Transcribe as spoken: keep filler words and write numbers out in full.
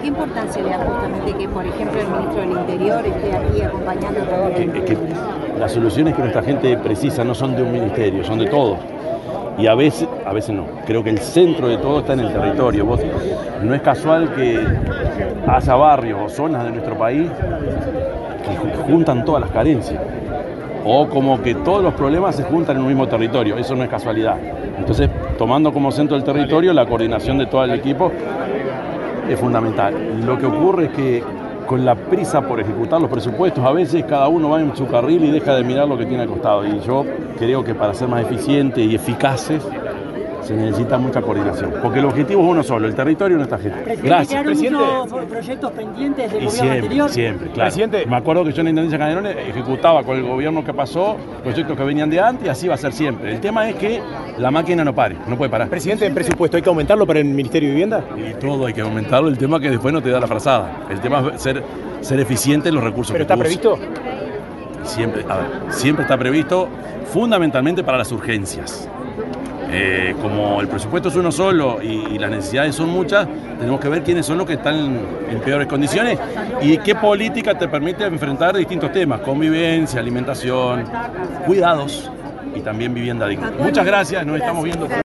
¿qué importancia le da justamente que, por ejemplo, el ministro del Interior esté aquí acompañando a todos? Que, que las soluciones que nuestra gente precisa no son de un ministerio, son de todos. Y a veces, a veces no. Creo que el centro de todo está en el territorio. Vos, no es casual que haya barrios o zonas de nuestro país que juntan todas las carencias. O como que todos los problemas se juntan en un mismo territorio. Eso no es casualidad. Entonces, tomando como centro del territorio, la coordinación de todo el equipo es fundamental. Lo que ocurre es que con la prisa por ejecutar los presupuestos, a veces cada uno va en su carril y deja de mirar lo que tiene al costado. Y yo creo que para ser más eficientes y eficaces se necesita mucha coordinación, porque el objetivo es uno solo, el territorio y nuestra gente. Presidente, Gracias, presidente. Muchos proyectos pendientes del Y gobierno siempre, anterior. siempre, claro. Presidente. Me acuerdo que yo en la Intendencia Canelones ejecutaba con el gobierno que pasó proyectos que venían de antes y así va a ser siempre. El tema es que la máquina no pare, no puede parar. Presidente, ¿en presupuesto hay que aumentarlo para el Ministerio de Vivienda? Y todo hay que aumentarlo, el tema que después no te da la frazada. El tema es ser, ser eficiente en los recursos ¿Pero que está tú previsto? usas. Siempre, a ver, siempre está previsto, fundamentalmente para las urgencias. Eh, como el presupuesto es uno solo y, y las necesidades son muchas, tenemos que ver quiénes son los que están en, en peores condiciones y qué política te permite enfrentar distintos temas, convivencia, alimentación, cuidados y también vivienda digna. Muchas gracias, nos estamos viendo.